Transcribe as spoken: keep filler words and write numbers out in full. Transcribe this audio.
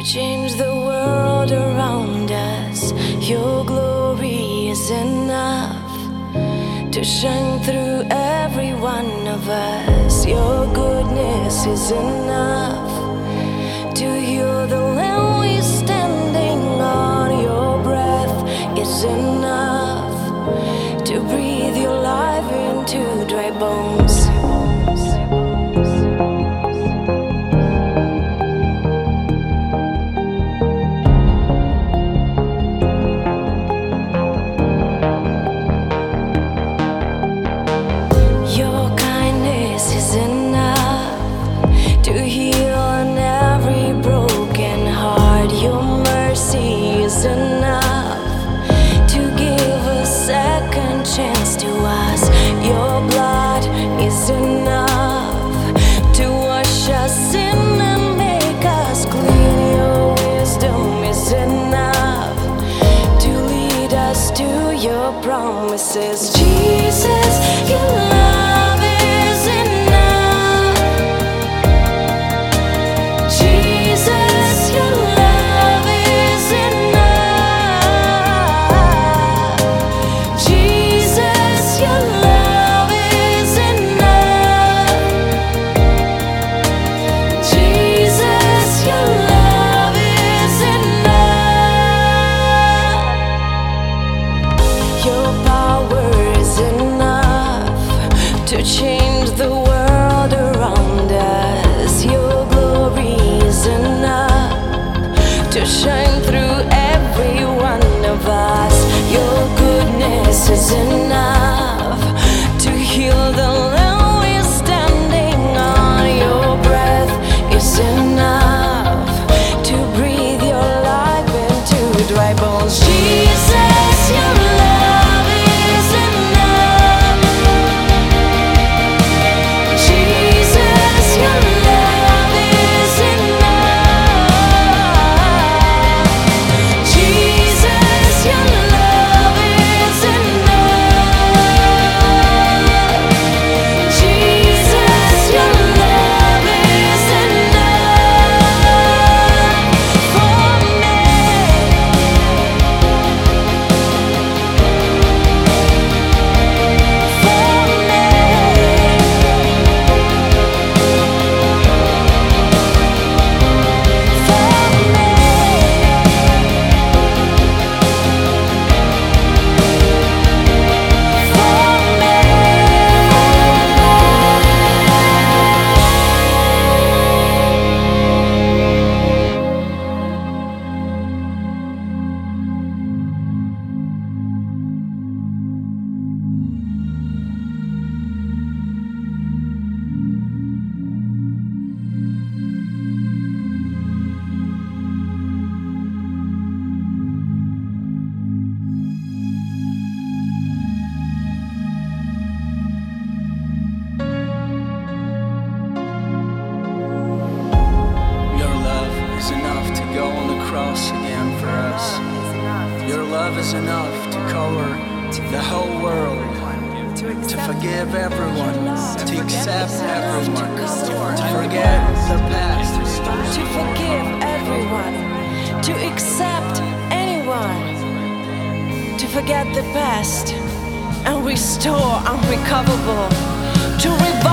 change the world around us. Your glory is enough to shine through every one of us. Your goodness is enough to heal the land we're standing on. Your breath is enough to breathe your life into dry bones. Chance to us, your blood is enough to wash us in and make us clean. Your wisdom is enough to lead us to your promises. Jesus, your love is enough. Jesus, your love is enough. To change the world around us. Your glory is enough to shine through every one of us. Your goodness is enough to heal the land we're standing on. Your breath is enough to breathe your life into dry bones. Jesus, your love is enough. Again for us. Your love is enough to cover the whole world, to forgive everyone, to accept everyone, to forget the past, to forgive everyone, to accept anyone, to forget the past and restore unrecoverable, to revive.